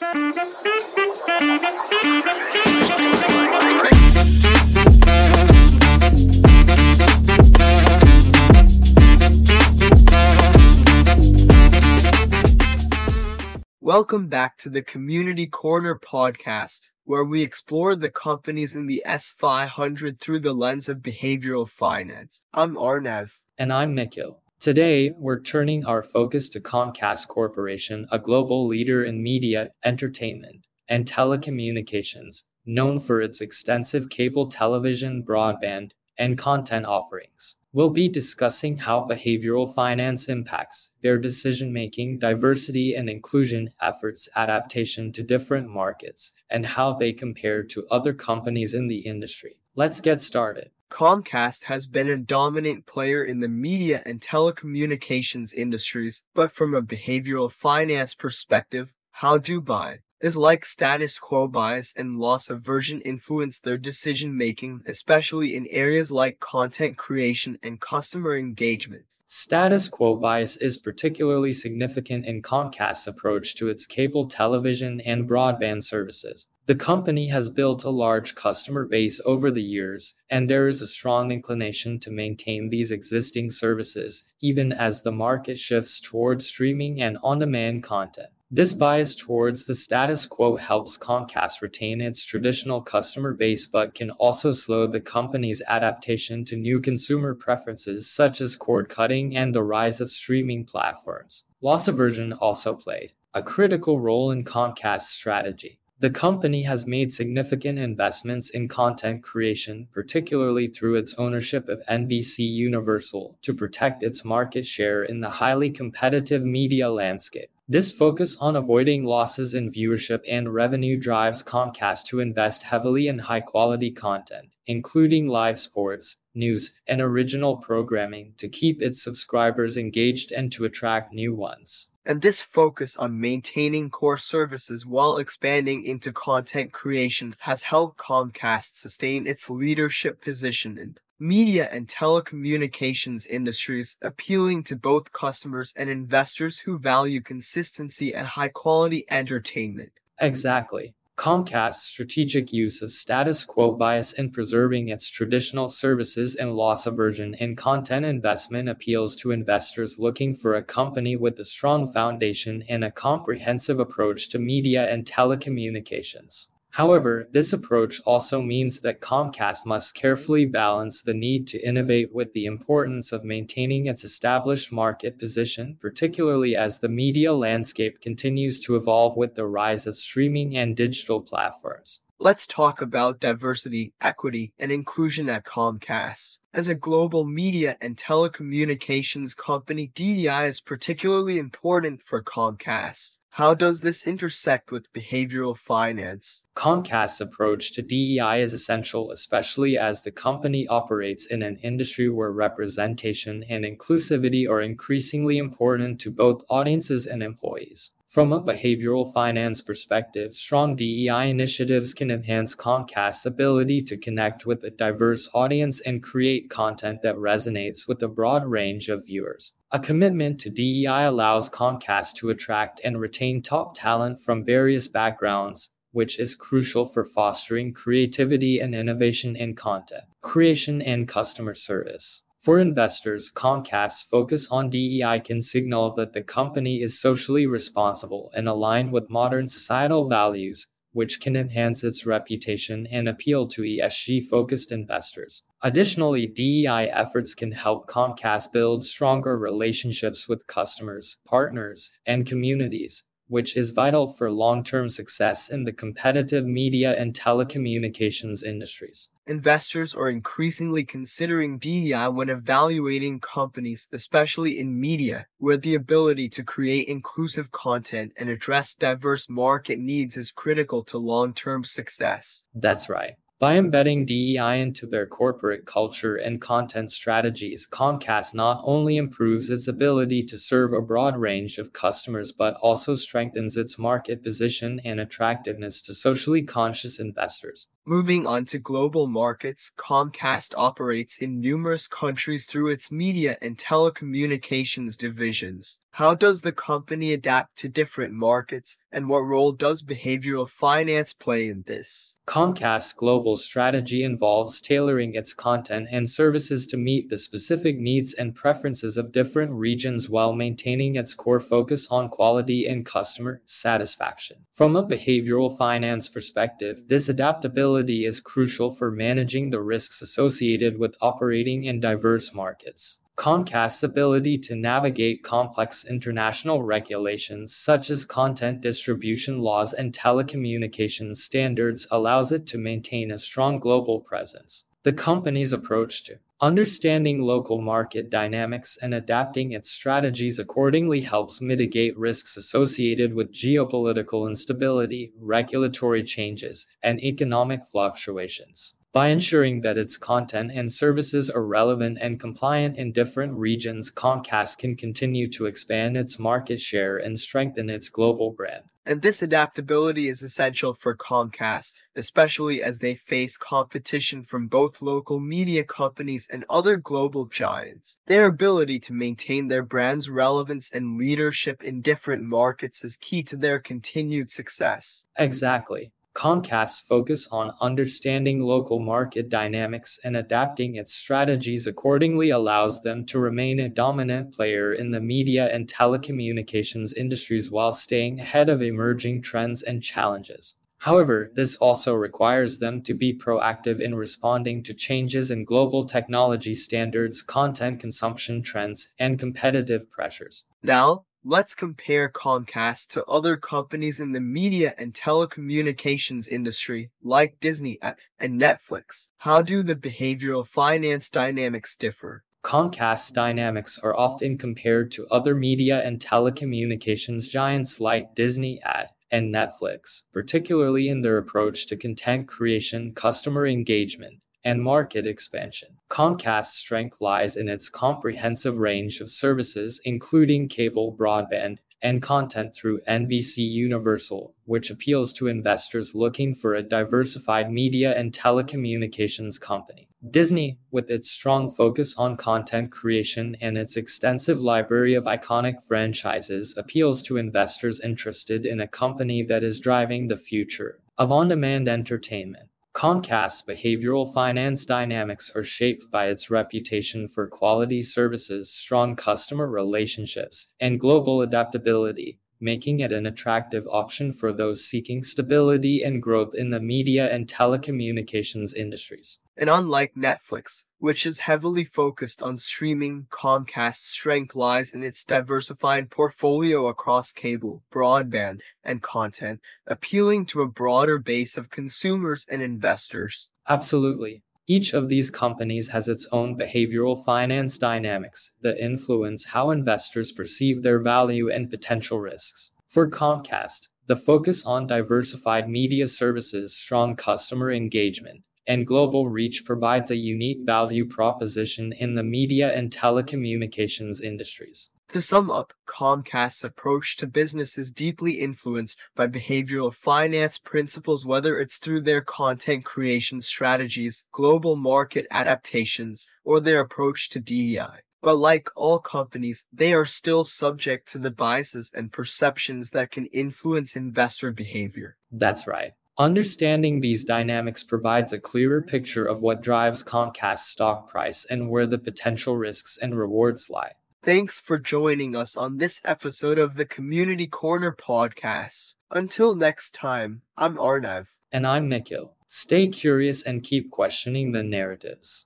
Welcome back to the Community Corner podcast, where we explore the companies in the S500 through the lens of behavioral finance. I'm Arnav. And I'm Nikhil. Today, we're turning our focus to Comcast Corporation, a global leader in media, entertainment, and telecommunications, known for its extensive cable television, broadband, and content offerings. We'll be discussing how behavioral finance impacts their decision-making, diversity and inclusion efforts, adaptation to different markets, and how they compare to other companies in the industry. Let's get started. Comcast has been a dominant player in the media and telecommunications industries, but from a behavioral finance perspective, how do buy is like status quo bias and loss aversion influence their decision-making, especially in areas like content creation and customer engagement. Status quo bias is particularly significant in Comcast's approach to its cable television and broadband services. The company has built a large customer base over the years, and there is a strong inclination to maintain these existing services, even as the market shifts towards streaming and on-demand content. This bias towards the status quo helps Comcast retain its traditional customer base but can also slow the company's adaptation to new consumer preferences such as cord cutting and the rise of streaming platforms. Loss aversion also played a critical role in Comcast's strategy. The company has made significant investments in content creation, particularly through its ownership of NBC Universal, to protect its market share in the highly competitive media landscape. This focus on avoiding losses in viewership and revenue drives Comcast to invest heavily in high-quality content, including live sports, news, and original programming to keep its subscribers engaged and to attract new ones. And this focus on maintaining core services while expanding into content creation has helped Comcast sustain its leadership position in media and telecommunications industries, appealing to both customers and investors who value consistency and high-quality entertainment. Exactly. Comcast's strategic use of status quo bias in preserving its traditional services and loss aversion in content investment appeals to investors looking for a company with a strong foundation and a comprehensive approach to media and telecommunications. However, this approach also means that Comcast must carefully balance the need to innovate with the importance of maintaining its established market position, particularly as the media landscape continues to evolve with the rise of streaming and digital platforms. Let's talk about diversity, equity, and inclusion at Comcast. As a global media and telecommunications company, DEI is particularly important for Comcast. How does this intersect with behavioral finance? Comcast's approach to DEI is essential, especially as the company operates in an industry where representation and inclusivity are increasingly important to both audiences and employees. From a behavioral finance perspective, strong DEI initiatives can enhance Comcast's ability to connect with a diverse audience and create content that resonates with a broad range of viewers. A commitment to DEI allows Comcast to attract and retain top talent from various backgrounds, which is crucial for fostering creativity and innovation in content creation and customer service. For investors, Comcast's focus on DEI can signal that the company is socially responsible and aligned with modern societal values, which can enhance its reputation and appeal to ESG-focused investors. Additionally, DEI efforts can help Comcast build stronger relationships with customers, partners, and communities, which is vital for long-term success in the competitive media and telecommunications industries. Investors are increasingly considering DEI when evaluating companies, especially in media, where the ability to create inclusive content and address diverse market needs is critical to long-term success. That's right. By embedding DEI into their corporate culture and content strategies, Comcast not only improves its ability to serve a broad range of customers but also strengthens its market position and attractiveness to socially conscious investors. Moving on to global markets, Comcast operates in numerous countries through its media and telecommunications divisions. How does the company adapt to different markets, and what role does behavioral finance play in this? Comcast's global strategy involves tailoring its content and services to meet the specific needs and preferences of different regions while maintaining its core focus on quality and customer satisfaction. From a behavioral finance perspective, this adaptability is crucial for managing the risks associated with operating in diverse markets. Comcast's ability to navigate complex international regulations such as content distribution laws and telecommunications standards allows it to maintain a strong global presence. The company's approach to understanding local market dynamics and adapting its strategies accordingly helps mitigate risks associated with geopolitical instability, regulatory changes, and economic fluctuations. By ensuring that its content and services are relevant and compliant in different regions, Comcast can continue to expand its market share and strengthen its global brand. And this adaptability is essential for Comcast, especially as they face competition from both local media companies and other global giants. Their ability to maintain their brand's relevance and leadership in different markets is key to their continued success. Exactly. Comcast's focus on understanding local market dynamics and adapting its strategies accordingly allows them to remain a dominant player in the media and telecommunications industries while staying ahead of emerging trends and challenges. However, this also requires them to be proactive in responding to changes in global technology standards, content consumption trends, and competitive pressures. Now, let's compare Comcast to other companies in the media and telecommunications industry like Disney and Netflix. How do the behavioral finance dynamics differ? Comcast's dynamics are often compared to other media and telecommunications giants like Disney and Netflix, particularly in their approach to content creation, customer engagement, and market expansion. Comcast's strength lies in its comprehensive range of services, including cable, broadband, and content through NBC Universal, which appeals to investors looking for a diversified media and telecommunications company. Disney, with its strong focus on content creation and its extensive library of iconic franchises, appeals to investors interested in a company that is driving the future of on-demand entertainment. Comcast's behavioral finance dynamics are shaped by its reputation for quality services, strong customer relationships, and global adaptability, making it an attractive option for those seeking stability and growth in the media and telecommunications industries. And unlike Netflix, which is heavily focused on streaming, Comcast's strength lies in its diversified portfolio across cable, broadband, and content, appealing to a broader base of consumers and investors. Absolutely. Each of these companies has its own behavioral finance dynamics that influence how investors perceive their value and potential risks. For Comcast, the focus on diversified media services, strong customer engagement, and global reach provides a unique value proposition in the media and telecommunications industries. To sum up, Comcast's approach to business is deeply influenced by behavioral finance principles, whether it's through their content creation strategies, global market adaptations, or their approach to DEI. But like all companies, they are still subject to the biases and perceptions that can influence investor behavior. That's right. Understanding these dynamics provides a clearer picture of what drives Comcast's stock price and where the potential risks and rewards lie. Thanks for joining us on this episode of the Community Corner podcast. Until next time, I'm Arnav. And I'm Nikhil. Stay curious and keep questioning the narratives.